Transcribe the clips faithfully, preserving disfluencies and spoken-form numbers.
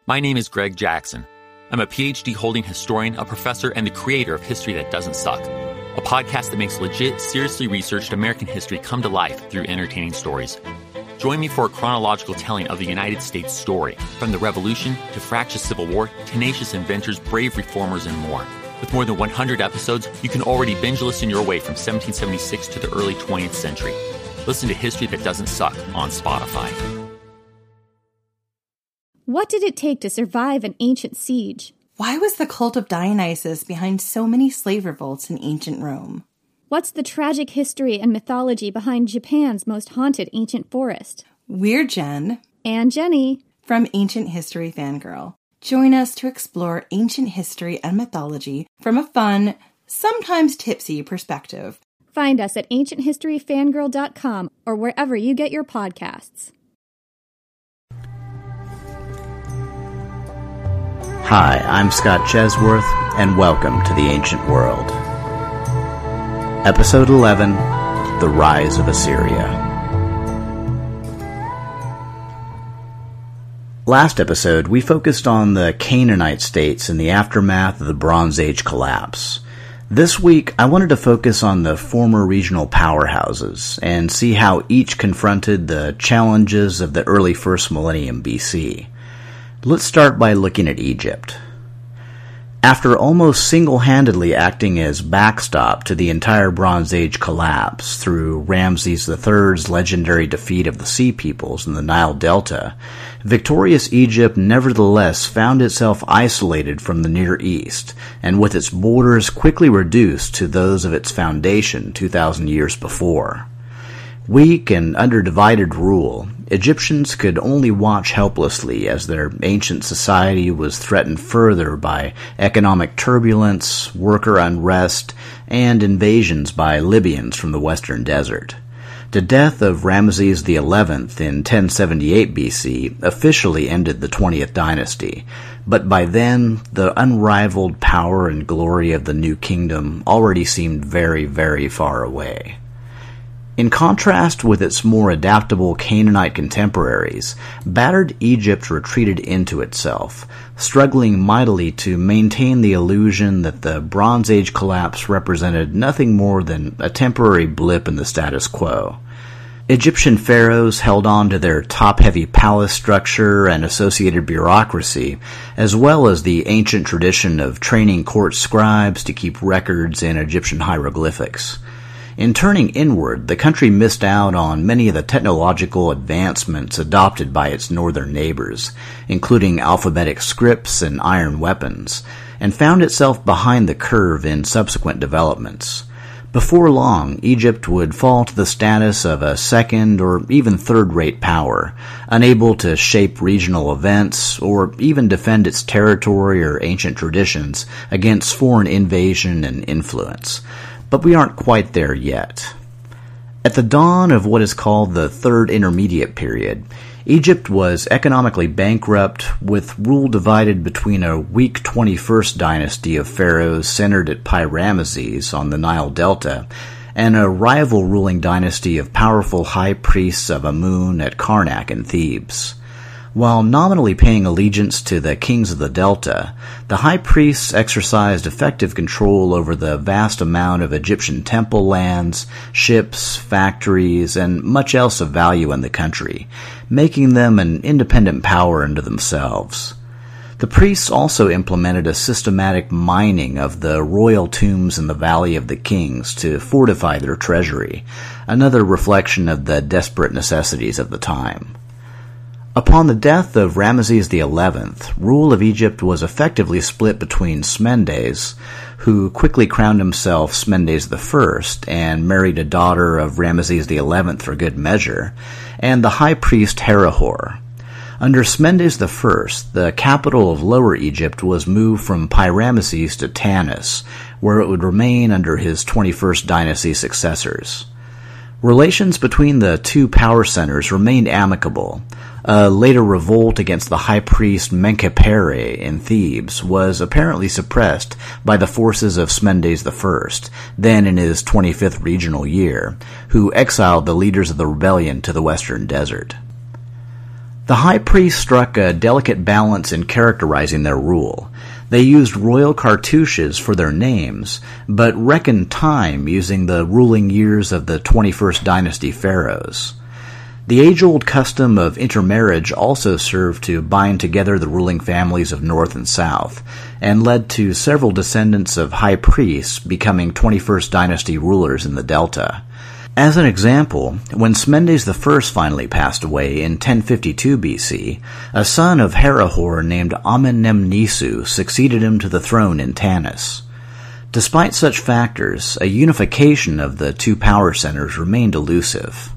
My name is Greg Jackson. I'm a P H D holding historian, a professor, and the creator of History That Doesn't Suck, a podcast that makes legit, seriously researched American history come to life through entertaining stories. Join me for a chronological telling of the United States story, from the Revolution to fractious Civil War, tenacious inventors, brave reformers, and more. With more than one hundred episodes, you can already binge listen your way from seventeen seventy-six to the early twentieth century. Listen to History That Doesn't Suck on Spotify. What did it take to survive an ancient siege? Why was the cult of Dionysus behind so many slave revolts in ancient Rome? What's the tragic history and mythology behind Japan's most haunted ancient forest? We're Jen. And Jenny. From Ancient History Fangirl. Join us to explore ancient history and mythology from a fun, sometimes tipsy perspective. Find us at ancient history fangirl dot com or wherever you get your podcasts. Hi, I'm Scott Chesworth, and welcome to the Ancient World. Episode eleven, The Rise of Assyria. Last episode, we focused on the Canaanite states in the aftermath of the Bronze Age collapse. This week, I wanted to focus on the former regional powerhouses and see how each confronted the challenges of the early first millennium B C. Let's start by looking at Egypt. After almost single-handedly acting as backstop to the entire Bronze Age collapse through Ramses the third's legendary defeat of the Sea Peoples in the Nile Delta, victorious Egypt nevertheless found itself isolated from the Near East, and with its borders quickly reduced to those of its foundation two thousand years before. Weak and under divided rule, Egyptians could only watch helplessly as their ancient society was threatened further by economic turbulence, worker unrest, and invasions by Libyans from the western desert. The death of Ramses the eleventh in ten seventy-eight B C officially ended the twentieth dynasty, but by then the unrivaled power and glory of the new kingdom already seemed very, very far away. In contrast with its more adaptable Canaanite contemporaries, battered Egypt retreated into itself, struggling mightily to maintain the illusion that the Bronze Age collapse represented nothing more than a temporary blip in the status quo. Egyptian pharaohs held on to their top-heavy palace structure and associated bureaucracy, as well as the ancient tradition of training court scribes to keep records in Egyptian hieroglyphics. In turning inward, the country missed out on many of the technological advancements adopted by its northern neighbors, including alphabetic scripts and iron weapons, and found itself behind the curve in subsequent developments. Before long, Egypt would fall to the status of a second or even third-rate power, unable to shape regional events or even defend its territory or ancient traditions against foreign invasion and influence. But we aren't quite there yet. At the dawn of what is called the Third Intermediate Period, Egypt was economically bankrupt, with rule divided between a weak twenty-first dynasty of pharaohs centered at Pi-Ramesses on the Nile Delta, and a rival ruling dynasty of powerful high priests of Amun at Karnak in Thebes. While nominally paying allegiance to the kings of the Delta, the high priests exercised effective control over the vast amount of Egyptian temple lands, ships, factories, and much else of value in the country, making them an independent power unto themselves. The priests also implemented a systematic mining of the royal tombs in the Valley of the Kings to fortify their treasury, another reflection of the desperate necessities of the time. Upon the death of Ramses the eleventh, rule of Egypt was effectively split between Smendes, who quickly crowned himself Smendes the first and married a daughter of Ramses the eleventh for good measure, and the high priest Herihor. Under Smendes the first, the capital of Lower Egypt was moved from Pi-Ramesses to Tanis, where it would remain under his twenty-first dynasty successors. Relations between the two power centers remained amicable. A later revolt against the high priest Menkaperre in Thebes was apparently suppressed by the forces of Smendes the first, then in his twenty-fifth regional year, who exiled the leaders of the rebellion to the western desert. The high priest struck a delicate balance in characterizing their rule. They used royal cartouches for their names, but reckoned time using the ruling years of the twenty-first dynasty pharaohs. The age-old custom of intermarriage also served to bind together the ruling families of North and South, and led to several descendants of high priests becoming twenty-first dynasty rulers in the Delta. As an example, when Smendes the First finally passed away in ten fifty-two B C, a son of Herihor named Amenemnisu succeeded him to the throne in Tanis. Despite such factors, a unification of the two power centers remained elusive.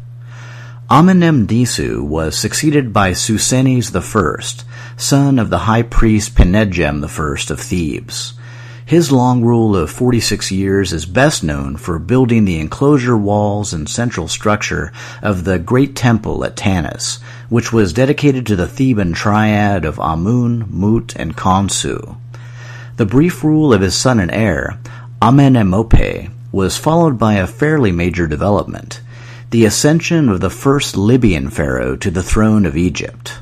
Amenemnisu was succeeded by Susenes the First, son of the high priest Penedjem the First of Thebes. His long rule of forty-six years is best known for building the enclosure walls and central structure of the Great Temple at Tanis, which was dedicated to the Theban triad of Amun, Mut, and Khonsu. The brief rule of his son and heir, Amenemope, was followed by a fairly major development: the ascension of the first Libyan pharaoh to the throne of Egypt.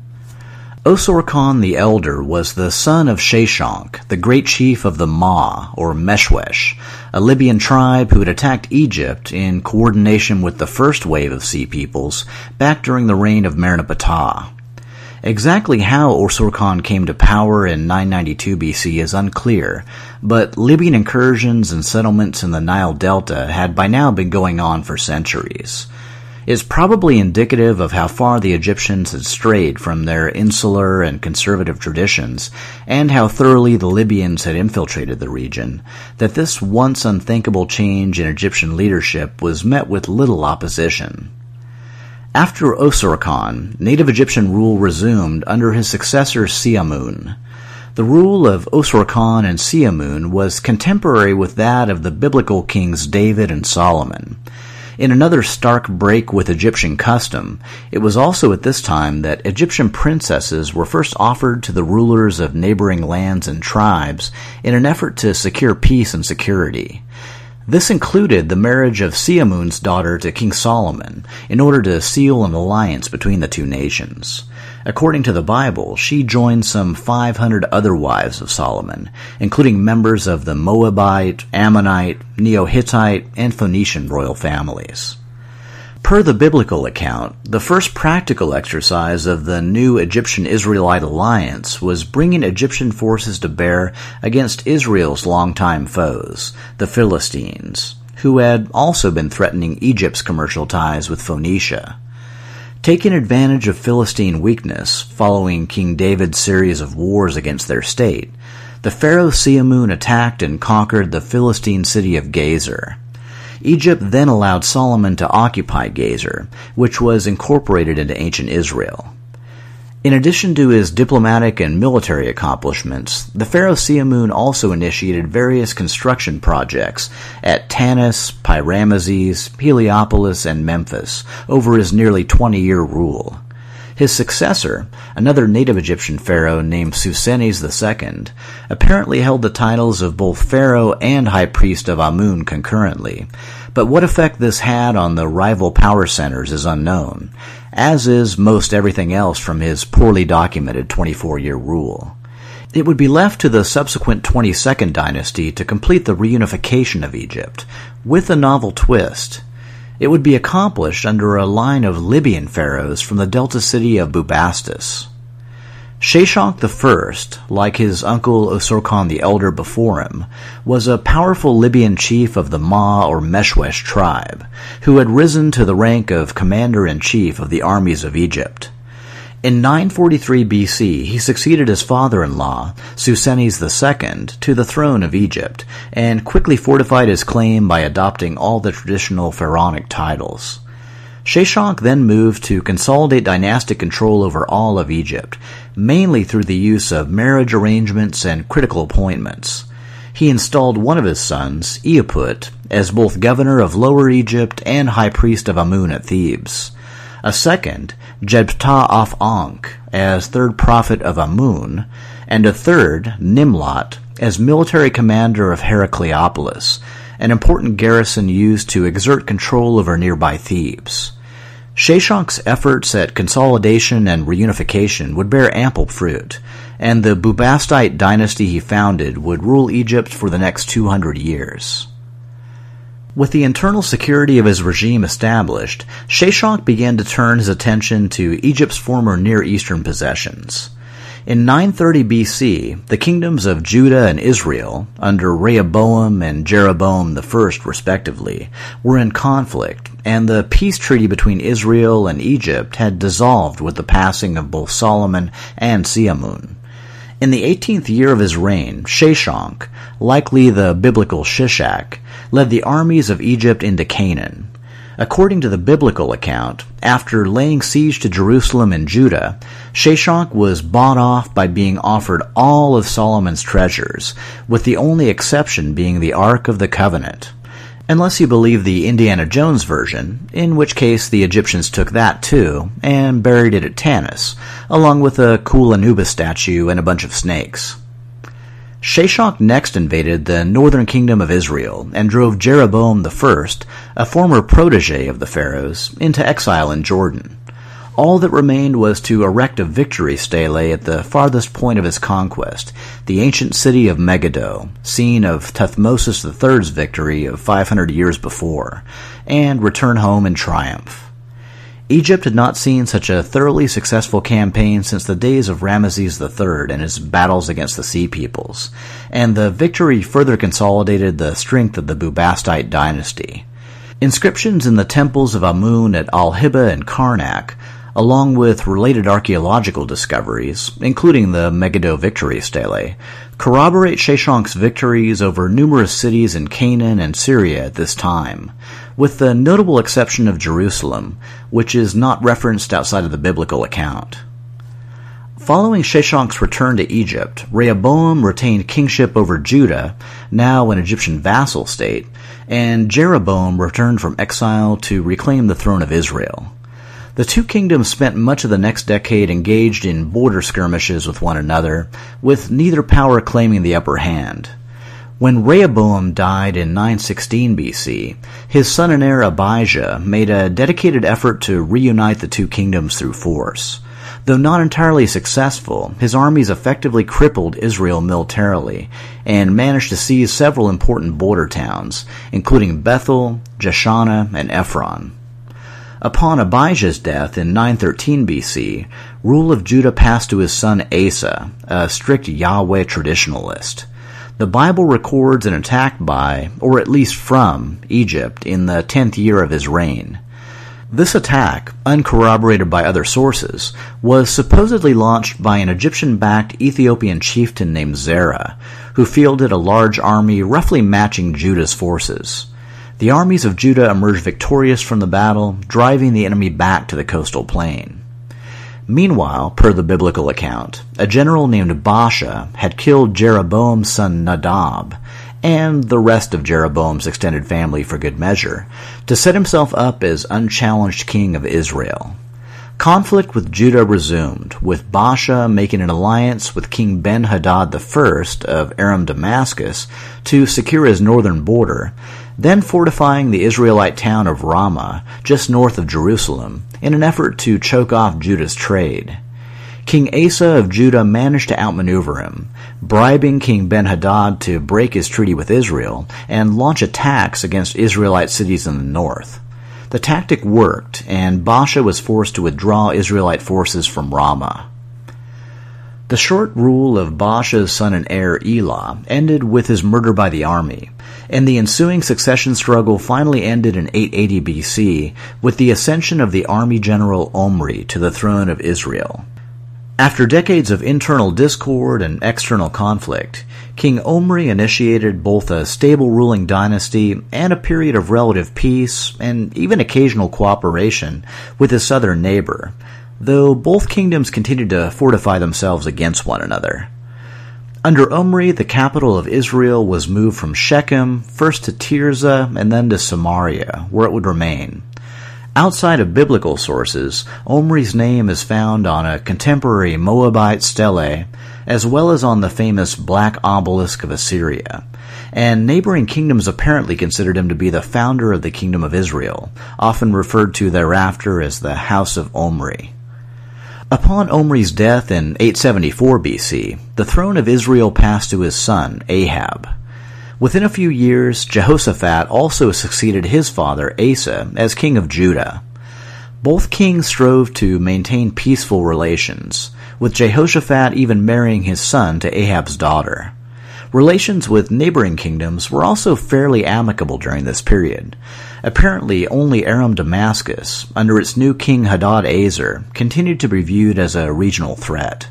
Osorkon the Elder was the son of Sheshonq, the great chief of the Ma, or Meshwesh, a Libyan tribe who had attacked Egypt in coordination with the first wave of Sea Peoples back during the reign of Merneptah. Exactly how Osorkon came to power in nine ninety-two B C is unclear, but Libyan incursions and settlements in the Nile Delta had by now been going on for centuries. It's probably indicative of how far the Egyptians had strayed from their insular and conservative traditions, and how thoroughly the Libyans had infiltrated the region, that this once unthinkable change in Egyptian leadership was met with little opposition. After Osorkon, native Egyptian rule resumed under his successor Siamun. The rule of Osorkon and Siamun was contemporary with that of the biblical kings David and Solomon. In another stark break with Egyptian custom, it was also at this time that Egyptian princesses were first offered to the rulers of neighboring lands and tribes in an effort to secure peace and security. This included the marriage of Siamun's daughter to King Solomon in order to seal an alliance between the two nations. According to the Bible, she joined some five hundred other wives of Solomon, including members of the Moabite, Ammonite, Neo-Hittite, and Phoenician royal families. Per the biblical account, the first practical exercise of the new Egyptian-Israelite alliance was bringing Egyptian forces to bear against Israel's longtime foes, the Philistines, who had also been threatening Egypt's commercial ties with Phoenicia. Taking advantage of Philistine weakness following King David's series of wars against their state, the pharaoh Siamun attacked and conquered the Philistine city of Gezer. Egypt then allowed Solomon to occupy Gezer, which was incorporated into ancient Israel. In addition to his diplomatic and military accomplishments, the pharaoh Siamun also initiated various construction projects at Tanis, Pi-Ramesses, Heliopolis, and Memphis over his nearly twenty-year rule. His successor, another native Egyptian pharaoh named Susenes the Second, apparently held the titles of both pharaoh and high priest of Amun concurrently, but what effect this had on the rival power centers is unknown, as is most everything else from his poorly documented twenty-four-year rule. It would be left to the subsequent twenty-second dynasty to complete the reunification of Egypt, with a novel twist. It would be accomplished under a line of Libyan pharaohs from the delta city of Bubastis. Sheshonq the First, like his uncle Osorkon the Elder before him, was a powerful Libyan chief of the Ma or Meshwesh tribe, who had risen to the rank of commander-in-chief of the armies of Egypt. In nine forty-three B C, he succeeded his father-in-law, Susenes the Second, to the throne of Egypt, and quickly fortified his claim by adopting all the traditional pharaonic titles. Sheshonq then moved to consolidate dynastic control over all of Egypt, mainly through the use of marriage arrangements and critical appointments. He installed one of his sons, Eaput, as both governor of Lower Egypt and high priest of Amun at Thebes. A second, Jebtah of Ankh, as third prophet of Amun, and a third, Nimlot, as military commander of Heracleopolis, an important garrison used to exert control over nearby Thebes. Sheshonk's efforts at consolidation and reunification would bear ample fruit, and the Bubastite dynasty he founded would rule Egypt for the next two hundred years. With the internal security of his regime established, Sheshonk began to turn his attention to Egypt's former Near Eastern possessions. In nine thirty B C, the kingdoms of Judah and Israel, under Rehoboam and Jeroboam the First respectively, were in conflict, and the peace treaty between Israel and Egypt had dissolved with the passing of both Solomon and Siamun. In the eighteenth year of his reign, Sheshonk, likely the biblical Shishak, led the armies of Egypt into Canaan. According to the biblical account, after laying siege to Jerusalem and Judah, Sheshonk was bought off by being offered all of Solomon's treasures, with the only exception being the Ark of the Covenant. Unless you believe the Indiana Jones version, in which case the Egyptians took that too, and buried it at Tanis, along with a cool Anubis statue and a bunch of snakes. Sheshonk next invaded the northern kingdom of Israel and drove Jeroboam the First, a former protege of the pharaohs, into exile in Jordan. All that remained was to erect a victory stele at the farthest point of his conquest, the ancient city of Megiddo, scene of Thutmosis the Third's victory of five hundred years before, and return home in triumph. Egypt had not seen such a thoroughly successful campaign since the days of Ramesses the Third and his battles against the Sea Peoples, and the victory further consolidated the strength of the Bubastite dynasty. Inscriptions in the temples of Amun at Al-Hibba and Karnak, along with related archaeological discoveries, including the Megiddo victory stele, corroborate Sheshonk's victories over numerous cities in Canaan and Syria at this time, with the notable exception of Jerusalem, which is not referenced outside of the biblical account. Following Sheshonk's return to Egypt, Rehoboam retained kingship over Judah, now an Egyptian vassal state, and Jeroboam returned from exile to reclaim the throne of Israel. The two kingdoms spent much of the next decade engaged in border skirmishes with one another, with neither power claiming the upper hand. When Rehoboam died in nine sixteen B C, his son and heir Abijah made a dedicated effort to reunite the two kingdoms through force. Though not entirely successful, his armies effectively crippled Israel militarily and managed to seize several important border towns, including Bethel, Jeshanah, and Ephron. Upon Abijah's death in nine thirteen B C, rule of Judah passed to his son Asa, a strict Yahweh traditionalist. The Bible records an attack by, or at least from, Egypt in the tenth year of his reign. This attack, uncorroborated by other sources, was supposedly launched by an Egyptian-backed Ethiopian chieftain named Zerah, who fielded a large army roughly matching Judah's forces. The armies of Judah emerged victorious from the battle, driving the enemy back to the coastal plain. Meanwhile, per the biblical account, a general named Baasha had killed Jeroboam's son Nadab, and the rest of Jeroboam's extended family for good measure, to set himself up as unchallenged king of Israel. Conflict with Judah resumed, with Baasha making an alliance with King Ben-Hadad the First of Aram Damascus to secure his northern border, then fortifying the Israelite town of Ramah, just north of Jerusalem, in an effort to choke off Judah's trade. King Asa of Judah managed to outmaneuver him, bribing King Ben-Hadad to break his treaty with Israel and launch attacks against Israelite cities in the north. The tactic worked, and Baasha was forced to withdraw Israelite forces from Ramah. The short rule of Baasha's son and heir Elah ended with his murder by the army, and the ensuing succession struggle finally ended in eight eighty B C with the ascension of the army general Omri to the throne of Israel. After decades of internal discord and external conflict, King Omri initiated both a stable ruling dynasty and a period of relative peace and even occasional cooperation with his southern neighbor, though both kingdoms continued to fortify themselves against one another. Under Omri, the capital of Israel was moved from Shechem, first to Tirzah, and then to Samaria, where it would remain. Outside of biblical sources, Omri's name is found on a contemporary Moabite stele, as well as on the famous Black Obelisk of Assyria, and neighboring kingdoms apparently considered him to be the founder of the Kingdom of Israel, often referred to thereafter as the House of Omri. Upon Omri's death in eight seventy-four B C, the throne of Israel passed to his son, Ahab. Within a few years, Jehoshaphat also succeeded his father, Asa, as king of Judah. Both kings strove to maintain peaceful relations, with Jehoshaphat even marrying his son to Ahab's daughter. Relations with neighboring kingdoms were also fairly amicable during this period. Apparently, only Aram Damascus, under its new king Hadad-Ezer, continued to be viewed as a regional threat.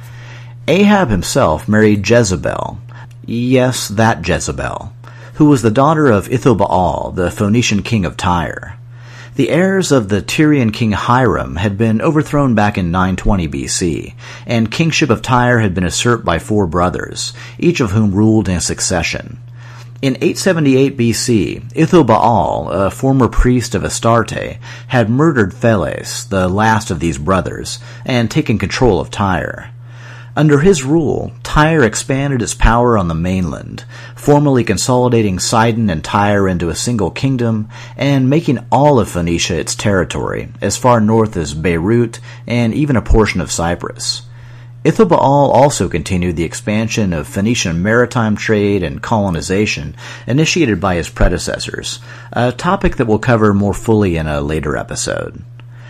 Ahab himself married Jezebel, yes, that Jezebel, who was the daughter of Ithobaal, the Phoenician king of Tyre. The heirs of the Tyrian king Hiram had been overthrown back in nine twenty B C, and kingship of Tyre had been usurped by four brothers, each of whom ruled in succession. In eight seventy-eight B C, Ithobaal, a former priest of Astarte, had murdered Pheles, the last of these brothers, and taken control of Tyre. Under his rule, Tyre expanded its power on the mainland, formally consolidating Sidon and Tyre into a single kingdom and making all of Phoenicia its territory, as far north as Beirut and even a portion of Cyprus. Ithobaal also continued the expansion of Phoenician maritime trade and colonization initiated by his predecessors, a topic that we'll cover more fully in a later episode.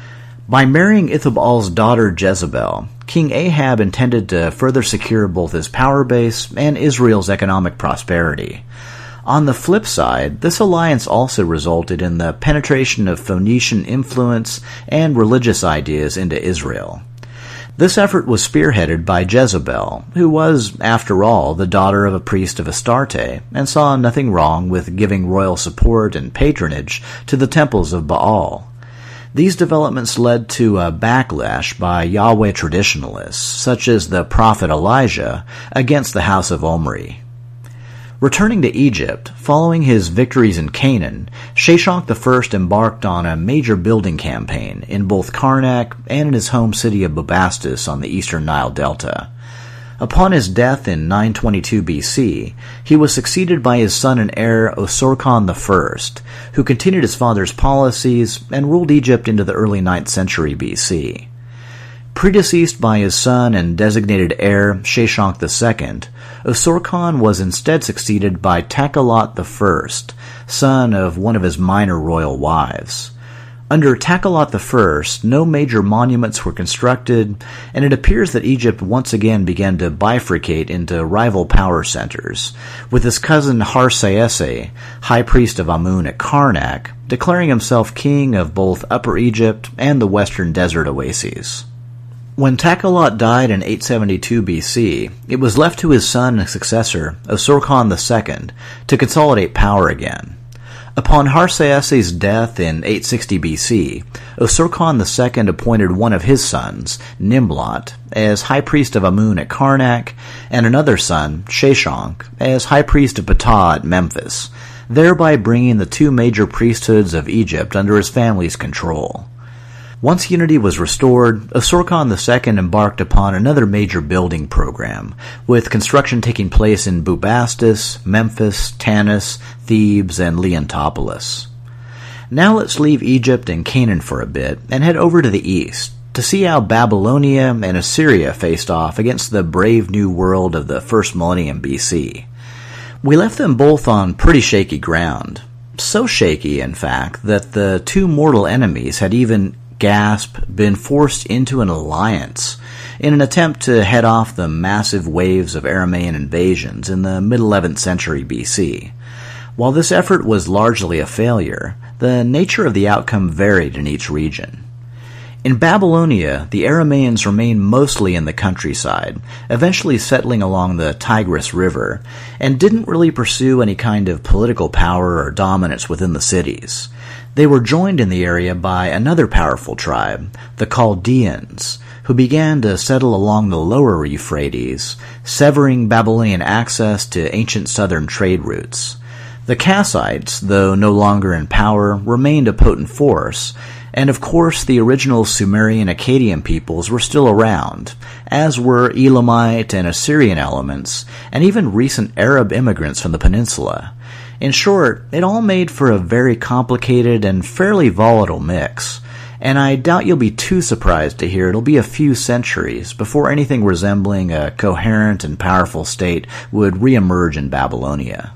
By marrying Ithobaal's daughter Jezebel, King Ahab intended to further secure both his power base and Israel's economic prosperity. On the flip side, this alliance also resulted in the penetration of Phoenician influence and religious ideas into Israel. This effort was spearheaded by Jezebel, who was, after all, the daughter of a priest of Astarte, and saw nothing wrong with giving royal support and patronage to the temples of Baal. These developments led to a backlash by Yahweh traditionalists, such as the prophet Elijah, against the House of Omri. Returning to Egypt, following his victories in Canaan, Sheshonq the First embarked on a major building campaign in both Karnak and in his home city of Bubastis on the eastern Nile Delta. Upon his death in nine twenty-two B C, he was succeeded by his son and heir Osorkon the First, who continued his father's policies and ruled Egypt into the early ninth century B C. Predeceased by his son and designated heir Sheshonq the Second, Osorkon was instead succeeded by Takelot the First, son of one of his minor royal wives. Under Takelot the First, no major monuments were constructed, and it appears that Egypt once again began to bifurcate into rival power centers, with his cousin Harsayese, high priest of Amun at Karnak, declaring himself king of both Upper Egypt and the western desert oases. When Takelot died in eight seventy-two B C, it was left to his son and successor, Osorkon the Second, to consolidate power again. Upon Harsayese's death in eight sixty B C, Osorkon the Second appointed one of his sons, Nimlot, as high priest of Amun at Karnak, and another son, Sheshonq, as high priest of Ptah at Memphis, thereby bringing the two major priesthoods of Egypt under his family's control. Once unity was restored, Osorkon the Second embarked upon another major building program, with construction taking place in Bubastis, Memphis, Tanis, Thebes, and Leontopolis. Now let's leave Egypt and Canaan for a bit and head over to the east to see how Babylonia and Assyria faced off against the brave new world of the first millennium B C. We left them both on pretty shaky ground. So shaky, in fact, that the two mortal enemies had even gasp, been forced into an alliance in an attempt to head off the massive waves of Aramaean invasions in the mid-eleventh century B C. While this effort was largely a failure, the nature of the outcome varied in each region. In Babylonia, the Aramaeans remained mostly in the countryside, eventually settling along the Tigris River, and didn't really pursue any kind of political power or dominance within the cities. They were joined in the area by another powerful tribe, the Chaldeans, who began to settle along the lower Euphrates, severing Babylonian access to ancient southern trade routes. The Kassites, though no longer in power, remained a potent force, And of course, the original Sumerian Akkadian peoples were still around, as were Elamite and Assyrian elements, and even recent Arab immigrants from the peninsula. In short, it all made for a very complicated and fairly volatile mix, and I doubt you'll be too surprised to hear it'll be a few centuries before anything resembling a coherent and powerful state would reemerge in Babylonia.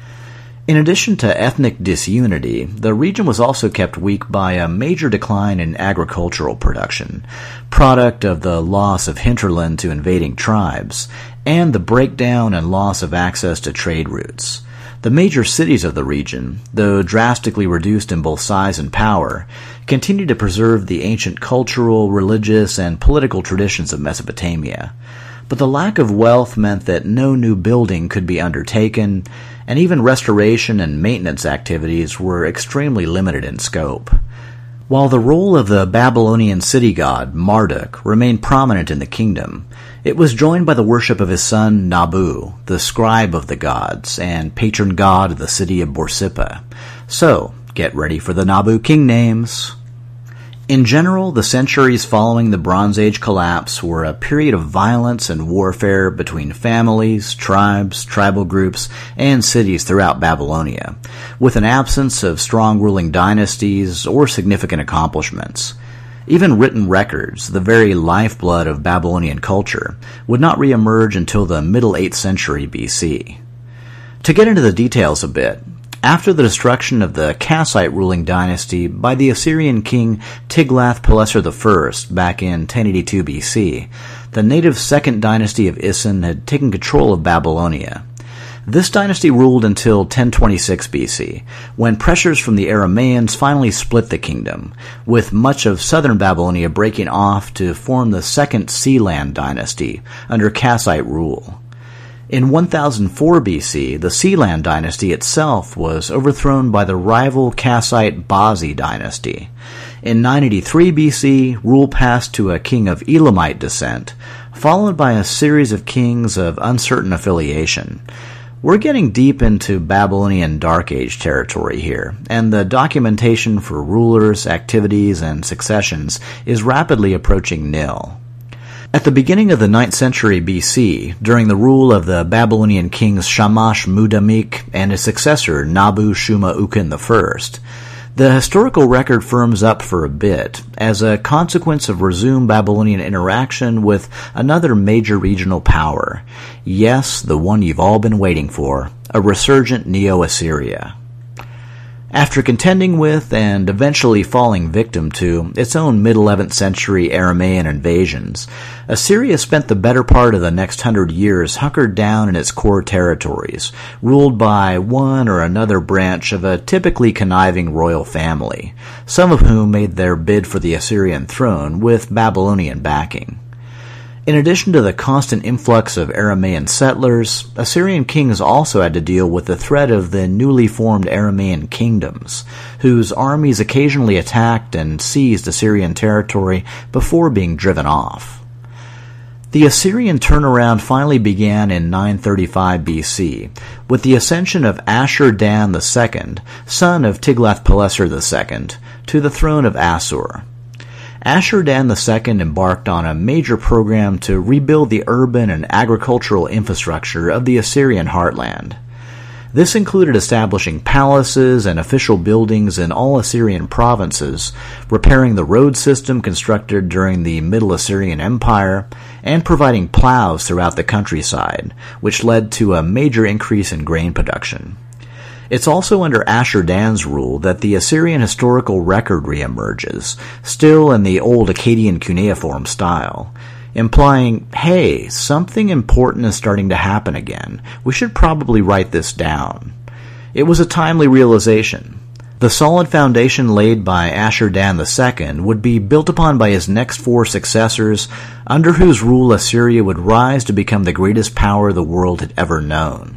In addition to ethnic disunity, the region was also kept weak by a major decline in agricultural production, product of the loss of hinterland to invading tribes, and the breakdown and loss of access to trade routes. The major cities of the region, though drastically reduced in both size and power, continued to preserve the ancient cultural, religious, and political traditions of Mesopotamia. But the lack of wealth meant that no new building could be undertaken, and even restoration and maintenance activities were extremely limited in scope. While the role of the Babylonian city god, Marduk, remained prominent in the kingdom, it was joined by the worship of his son Nabu, the scribe of the gods, and patron god of the city of Borsippa. So, get ready for the Nabu king names. In general, the centuries following the Bronze Age collapse were a period of violence and warfare between families, tribes, tribal groups, and cities throughout Babylonia, with an absence of strong ruling dynasties or significant accomplishments. Even written records, the very lifeblood of Babylonian culture, would not reemerge until the middle eighth century B C. To get into the details a bit, after the destruction of the Kassite ruling dynasty by the Assyrian king Tiglath-Pileser the First back in ten eighty-two B C, the native second dynasty of Isin had taken control of Babylonia. This dynasty ruled until ten twenty-six B C, when pressures from the Aramaeans finally split the kingdom, with much of southern Babylonia breaking off to form the second Sealand dynasty under Kassite rule. In one thousand four B C, the Sealand dynasty itself was overthrown by the rival Kassite Bazi dynasty. In nine eighty-three B C, rule passed to a king of Elamite descent, followed by a series of kings of uncertain affiliation. We're getting deep into Babylonian Dark Age territory here, and the documentation for rulers, activities, and successions is rapidly approaching nil. At the beginning of the ninth century B C, during the rule of the Babylonian kings Shamash Mudamik and his successor Nabu-Shuma-ukin the First, the historical record firms up for a bit as a consequence of resumed Babylonian interaction with another major regional power. Yes, the one you've all been waiting for, a resurgent Neo-Assyria. After contending with and eventually falling victim to its own mid-eleventh century Aramaean invasions, Assyria spent the better part of the next hundred years hunkered down in its core territories, ruled by one or another branch of a typically conniving royal family, some of whom made their bid for the Assyrian throne with Babylonian backing. In addition to the constant influx of Aramaean settlers, Assyrian kings also had to deal with the threat of the newly formed Aramaean kingdoms, whose armies occasionally attacked and seized Assyrian territory before being driven off. The Assyrian turnaround finally began in nine thirty-five B C, with the ascension of Ashur-dan the Second, son of Tiglath-Pileser the Second, to the throne of Assur. Ashur-dan the Second embarked on a major program to rebuild the urban and agricultural infrastructure of the Assyrian heartland. This included establishing palaces and official buildings in all Assyrian provinces, repairing the road system constructed during the Middle Assyrian Empire, and providing plows throughout the countryside, which led to a major increase in grain production. It's also under Ashur-dan's rule that the Assyrian historical record reemerges, still in the old Akkadian cuneiform style, implying, hey, something important is starting to happen again. We should probably write this down. It was a timely realization. The solid foundation laid by Ashur-dan the Second would be built upon by his next four successors, under whose rule Assyria would rise to become the greatest power the world had ever known.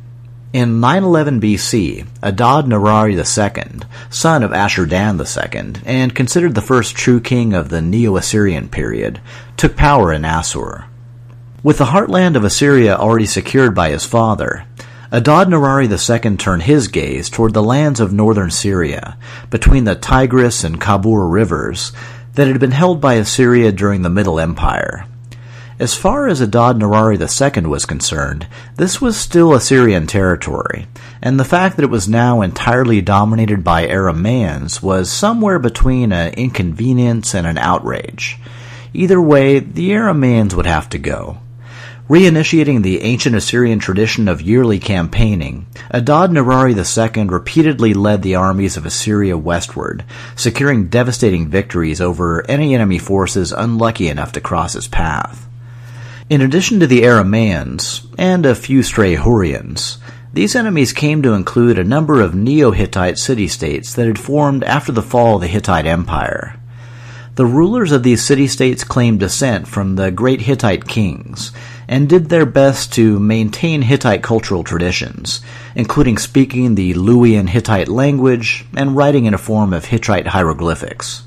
In nine eleven B C, Adad-nirari the Second, son of Ashur-dan the Second, and considered the first true king of the Neo-Assyrian period, took power in Assur. With the heartland of Assyria already secured by his father, Adad-Nirari the Second turned his gaze toward the lands of northern Syria, between the Tigris and Khabur rivers, that had been held by Assyria during the Middle Empire. As far as Adad-Nirari the Second was concerned, this was still Assyrian territory, and the fact that it was now entirely dominated by Aramaeans was somewhere between an inconvenience and an outrage. Either way, the Aramaeans would have to go. Reinitiating the ancient Assyrian tradition of yearly campaigning, Adad-Nirari the Second repeatedly led the armies of Assyria westward, securing devastating victories over any enemy forces unlucky enough to cross his path. In addition to the Aramaeans, and a few stray Hurrians, these enemies came to include a number of Neo-Hittite city-states that had formed after the fall of the Hittite Empire. The rulers of these city-states claimed descent from the great Hittite kings, and did their best to maintain Hittite cultural traditions, including speaking the Luwian Hittite language and writing in a form of Hittite hieroglyphics.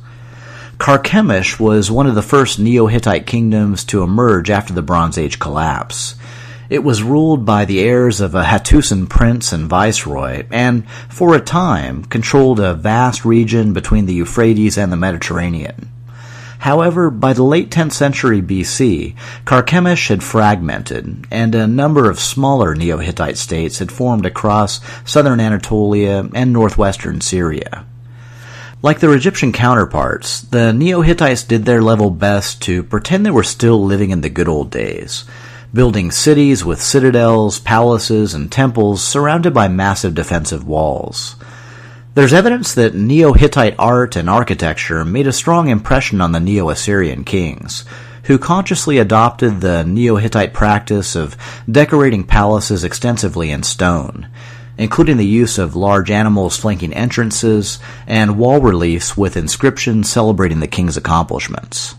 Carchemish was one of the first Neo-Hittite kingdoms to emerge after the Bronze Age collapse. It was ruled by the heirs of a Hattusan prince and viceroy, and, for a time, controlled a vast region between the Euphrates and the Mediterranean. However, by the late tenth century B C, Carchemish had fragmented, and a number of smaller Neo-Hittite states had formed across southern Anatolia and northwestern Syria. Like their Egyptian counterparts, the Neo-Hittites did their level best to pretend they were still living in the good old days, building cities with citadels, palaces, and temples surrounded by massive defensive walls. There's evidence that Neo-Hittite art and architecture made a strong impression on the Neo-Assyrian kings, who consciously adopted the Neo-Hittite practice of decorating palaces extensively in stone, including the use of large animals flanking entrances and wall reliefs with inscriptions celebrating the king's accomplishments.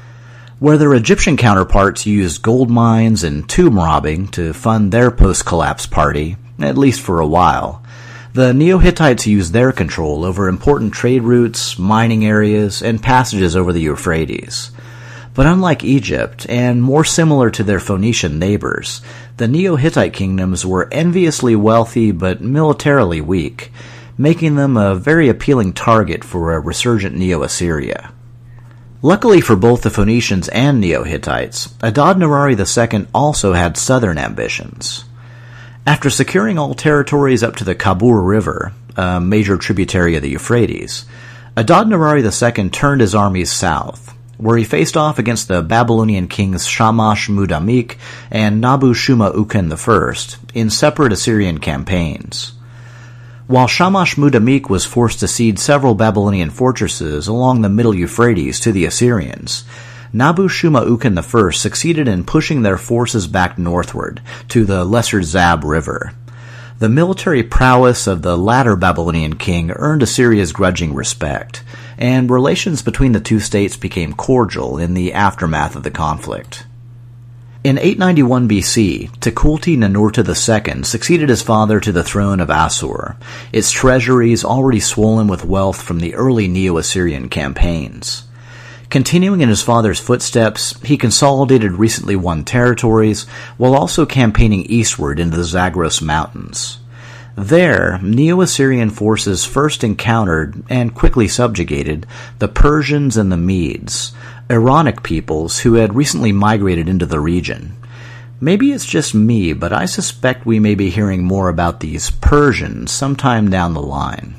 Where their Egyptian counterparts used gold mines and tomb robbing to fund their post-collapse party, at least for a while, the Neo-Hittites used their control over important trade routes, mining areas, and passages over the Euphrates. But unlike Egypt, and more similar to their Phoenician neighbors, the Neo-Hittite kingdoms were enviously wealthy but militarily weak, making them a very appealing target for a resurgent Neo-Assyria. Luckily for both the Phoenicians and Neo-Hittites, Adad-Nirari the Second also had southern ambitions. After securing all territories up to the Khabur River, a major tributary of the Euphrates, Adad-Nirari the Second turned his armies south, where he faced off against the Babylonian kings Shamash-Mudammiq and Nabu-Shuma-Uken the First in separate Assyrian campaigns. While Shamash-Mudammiq was forced to cede several Babylonian fortresses along the Middle Euphrates to the Assyrians, Nabu-Shuma-Uken the First succeeded in pushing their forces back northward to the Lesser Zab River. The military prowess of the latter Babylonian king earned Assyria's grudging respect, and relations between the two states became cordial in the aftermath of the conflict. In eight ninety-one B C, Tukulti-Ninurta the Second succeeded his father to the throne of Assur, its treasuries already swollen with wealth from the early Neo-Assyrian campaigns. Continuing in his father's footsteps, he consolidated recently won territories while also campaigning eastward into the Zagros Mountains. There, Neo-Assyrian forces first encountered and quickly subjugated the Persians and the Medes, Iranic peoples who had recently migrated into the region. Maybe it's just me, but I suspect we may be hearing more about these Persians sometime down the line.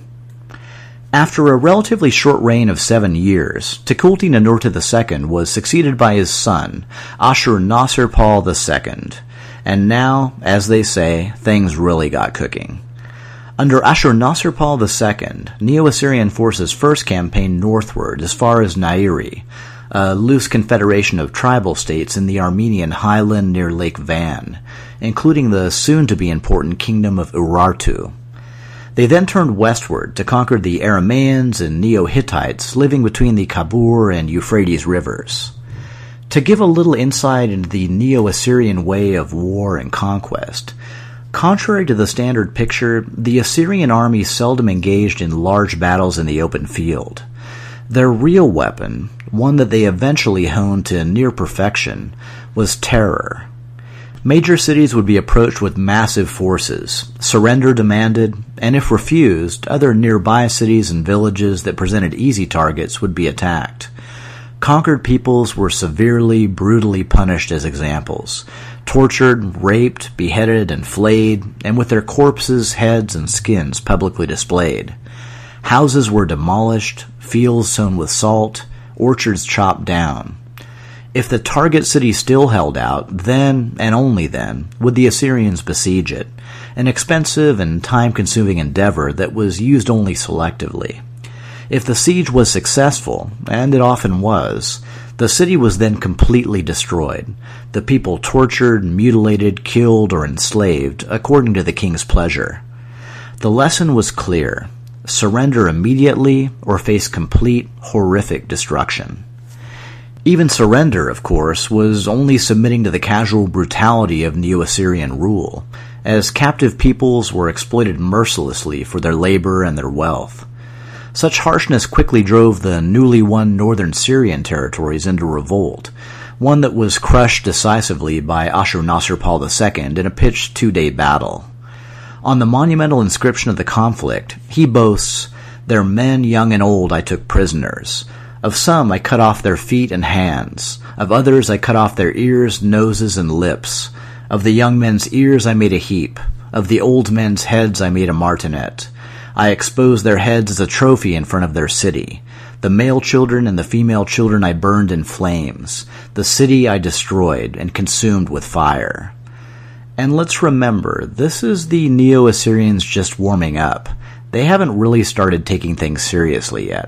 After a relatively short reign of seven years, Tukulti-Ninurta the Second was succeeded by his son, Ashur-Nasir-Pal the Second, and now, as they say, things really got cooking. Under Ashur-Nasir-Pal the Second, Neo-Assyrian forces first campaigned northward as far as Nairi, a loose confederation of tribal states in the Armenian highland near Lake Van, including the soon-to-be important kingdom of Urartu. They then turned westward to conquer the Aramaeans and Neo-Hittites living between the Khabur and Euphrates rivers. To give a little insight into the Neo-Assyrian way of war and conquest, contrary to the standard picture, the Assyrian army seldom engaged in large battles in the open field. Their real weapon, one that they eventually honed to near perfection, was terror. Major cities would be approached with massive forces, surrender demanded, and if refused, other nearby cities and villages that presented easy targets would be attacked. Conquered peoples were severely, brutally punished as examples, tortured, raped, beheaded, and flayed, and with their corpses, heads, and skins publicly displayed. Houses were demolished, fields sown with salt, orchards chopped down. If the target city still held out, then, and only then, would the Assyrians besiege it, an expensive and time-consuming endeavor that was used only selectively. If the siege was successful, and it often was, the city was then completely destroyed, the people tortured, mutilated, killed, or enslaved, according to the king's pleasure. The lesson was clear: surrender immediately or face complete, horrific destruction. Even surrender, of course, was only submitting to the casual brutality of Neo-Assyrian rule, as captive peoples were exploited mercilessly for their labor and their wealth. Such harshness quickly drove the newly won northern Syrian territories into revolt, one that was crushed decisively by Ashur-Nasir-Pal the Second in a pitched two-day battle. On the monumental inscription of the conflict, he boasts, "Their men young and old I took prisoners. Of some I cut off their feet and hands. Of others I cut off their ears, noses, and lips. Of the young men's ears I made a heap. Of the old men's heads I made a martinet. I exposed their heads as a trophy in front of their city. The male children and the female children I burned in flames. The city I destroyed and consumed with fire." And let's remember, this is the Neo-Assyrians just warming up. They haven't really started taking things seriously yet.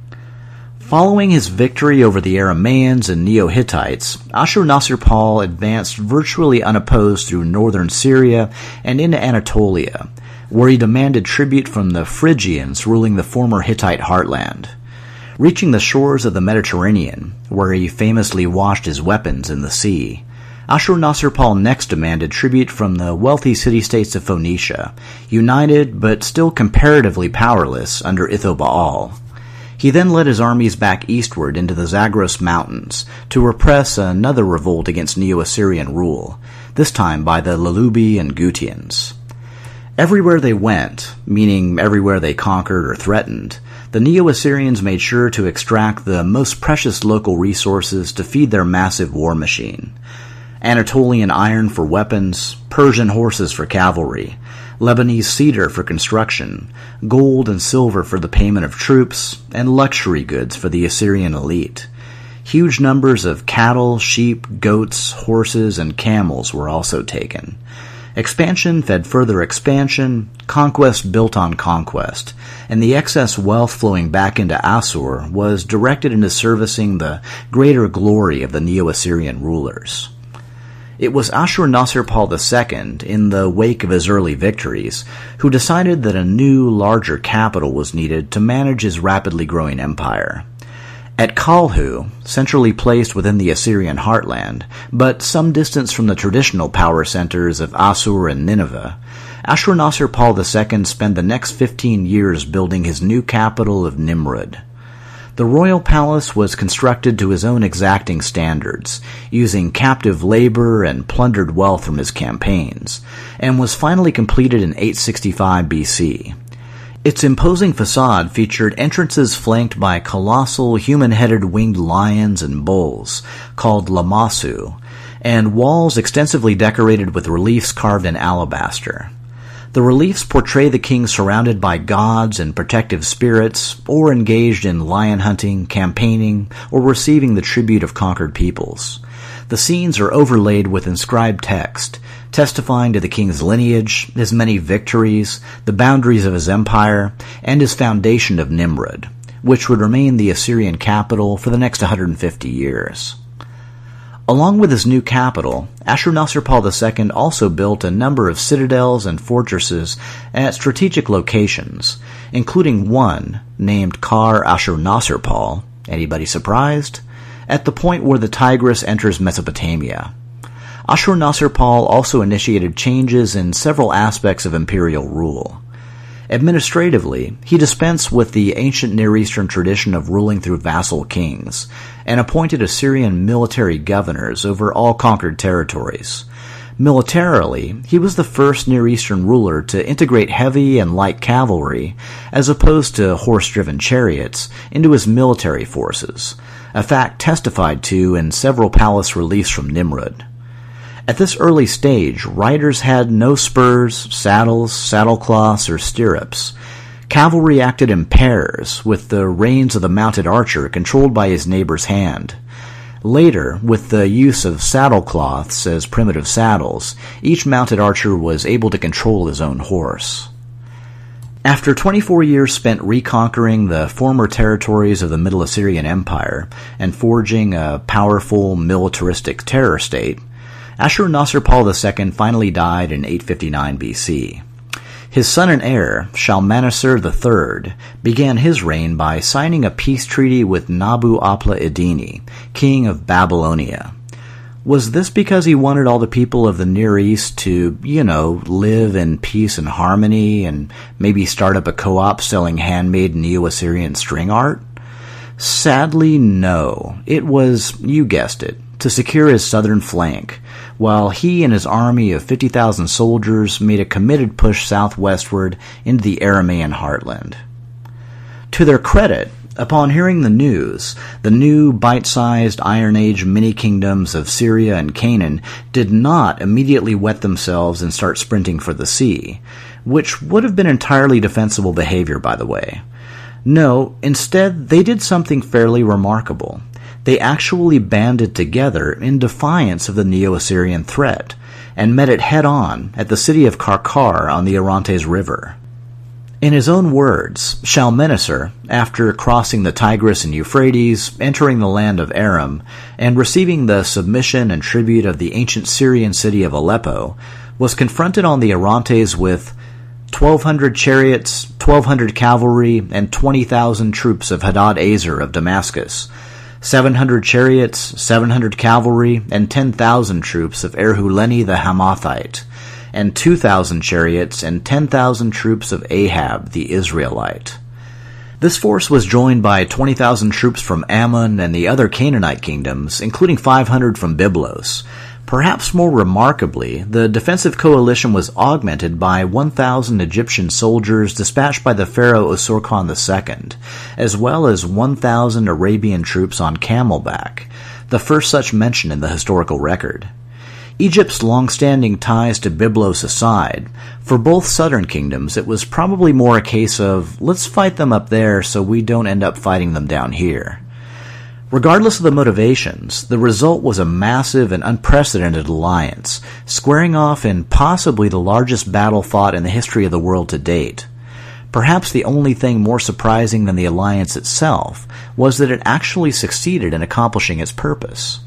Following his victory over the Aramaeans and Neo-Hittites, Ashur-Nasir-Pal advanced virtually unopposed through northern Syria and into Anatolia, where he demanded tribute from the Phrygians ruling the former Hittite heartland. Reaching the shores of the Mediterranean, where he famously washed his weapons in the sea, Ashur-Nasir-Pal next demanded tribute from the wealthy city-states of Phoenicia, united but still comparatively powerless under Ithobaal. He then led his armies back eastward into the Zagros Mountains to repress another revolt against Neo-Assyrian rule, this time by the Lalubi and Gutians. Everywhere they went, meaning everywhere they conquered or threatened, the Neo-Assyrians made sure to extract the most precious local resources to feed their massive war machine. Anatolian iron for weapons, Persian horses for cavalry, Lebanese cedar for construction, gold and silver for the payment of troops, and luxury goods for the Assyrian elite. Huge numbers of cattle, sheep, goats, horses, and camels were also taken. Expansion fed further expansion, conquest built on conquest, and the excess wealth flowing back into Assur was directed into servicing the greater glory of the Neo-Assyrian rulers. It was Ashur-Nasir-Pal the Second, in the wake of his early victories, who decided that a new, larger capital was needed to manage his rapidly growing empire. At Kalhu, centrally placed within the Assyrian heartland, but some distance from the traditional power centers of Assur and Nineveh, Ashur-Nasir-Pal the Second spent the next fifteen years building his new capital of Nimrud. The royal palace was constructed to his own exacting standards, using captive labor and plundered wealth from his campaigns, and was finally completed in eight sixty-five B C. Its imposing facade featured entrances flanked by colossal human-headed winged lions and bulls, called lamassu, and walls extensively decorated with reliefs carved in alabaster. The reliefs portray the king surrounded by gods and protective spirits, or engaged in lion hunting, campaigning, or receiving the tribute of conquered peoples. The scenes are overlaid with inscribed text, testifying to the king's lineage, his many victories, the boundaries of his empire, and his foundation of Nimrud, which would remain the Assyrian capital for the next one hundred fifty years. Along with his new capital, Ashur-Nasir-Pal the Second also built a number of citadels and fortresses at strategic locations, including one named Kar Ashur-Nasir-Pal, anybody surprised? At the point where the Tigris enters Mesopotamia. Ashur-Nasir-Pal also initiated changes in several aspects of imperial rule. Administratively, he dispensed with the ancient Near Eastern tradition of ruling through vassal kings, and appointed Assyrian military governors over all conquered territories. Militarily, he was the first Near Eastern ruler to integrate heavy and light cavalry, as opposed to horse-driven chariots, into his military forces, a fact testified to in several palace reliefs from Nimrud. At this early stage, riders had no spurs, saddles, saddlecloths, or stirrups. Cavalry acted in pairs, with the reins of the mounted archer controlled by his neighbor's hand. Later, with the use of saddlecloths as primitive saddles, each mounted archer was able to control his own horse. After twenty-four years spent reconquering the former territories of the Middle Assyrian Empire and forging a powerful militaristic terror state, Ashur-nasir-pal the Second finally died in eight fifty-nine B C. His son and heir, Shalmaneser the Third, began his reign by signing a peace treaty with Nabu-apla-iddini, king of Babylonia. Was this because he wanted all the people of the Near East to, you know, live in peace and harmony and maybe start up a co-op selling handmade Neo-Assyrian string art? Sadly, no. It was, you guessed it, to secure his southern flank, while he and his army of fifty thousand soldiers made a committed push southwestward into the Aramaean heartland. To their credit, upon hearing the news, the new bite-sized Iron Age mini-kingdoms of Syria and Canaan did not immediately wet themselves and start sprinting for the sea, which would have been entirely defensible behavior, by the way. No, instead, they did something fairly remarkable. They actually banded together in defiance of the Neo-Assyrian threat, and met it head-on at the city of Karkar on the Orontes River. In his own words, Shalmaneser, after crossing the Tigris and Euphrates, entering the land of Aram, and receiving the submission and tribute of the ancient Syrian city of Aleppo, was confronted on the Orontes with twelve hundred chariots, twelve hundred cavalry, and twenty thousand troops of Hadad-ezer of Damascus, seven hundred chariots, seven hundred cavalry, and ten thousand troops of Erhuleni the Hamathite, and two thousand chariots and ten thousand troops of Ahab the Israelite. This force was joined by twenty thousand troops from Ammon and the other Canaanite kingdoms, including five hundred from Byblos. Perhaps more remarkably, the defensive coalition was augmented by one thousand Egyptian soldiers dispatched by the pharaoh Usurkan the Second, as well as one thousand Arabian troops on camelback, the first such mention in the historical record. Egypt's long-standing ties to Byblos aside, for both southern kingdoms it was probably more a case of, let's fight them up there so we don't end up fighting them down here. Regardless of the motivations, the result was a massive and unprecedented alliance, squaring off in possibly the largest battle fought in the history of the world to date. Perhaps the only thing more surprising than the alliance itself was that it actually succeeded in accomplishing its purpose.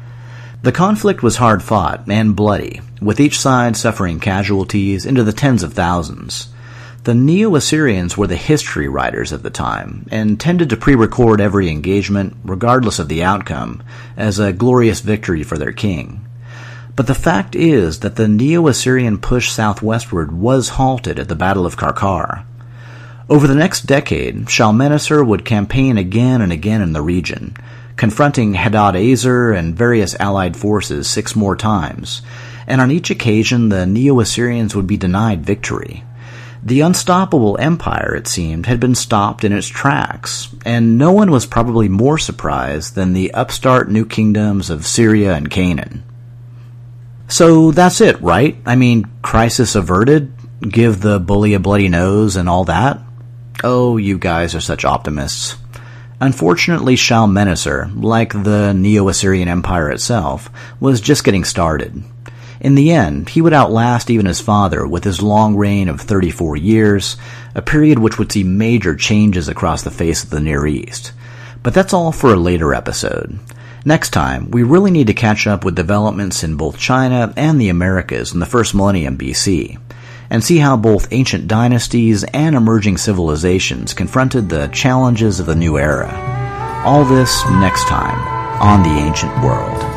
The conflict was hard-fought and bloody, with each side suffering casualties into the tens of thousands. The Neo-Assyrians were the history writers of the time, and tended to pre-record every engagement, regardless of the outcome, as a glorious victory for their king. But the fact is that the Neo-Assyrian push southwestward was halted at the Battle of Karkar. Over the next decade, Shalmaneser would campaign again and again in the region, confronting Hadad-ezer and various allied forces six more times, and on each occasion the Neo-Assyrians would be denied victory. The unstoppable empire, it seemed, had been stopped in its tracks, and no one was probably more surprised than the upstart new kingdoms of Syria and Canaan. So that's it, right? I mean, crisis averted? Give the bully a bloody nose and all that? Oh, you guys are such optimists. Unfortunately, Shalmaneser, like the Neo-Assyrian Empire itself, was just getting started. In the end, he would outlast even his father with his long reign of thirty-four years, a period which would see major changes across the face of the Near East. But that's all for a later episode. Next time, we really need to catch up with developments in both China and the Americas in the first millennium B C, and see how both ancient dynasties and emerging civilizations confronted the challenges of the new era. All this next time on The Ancient World.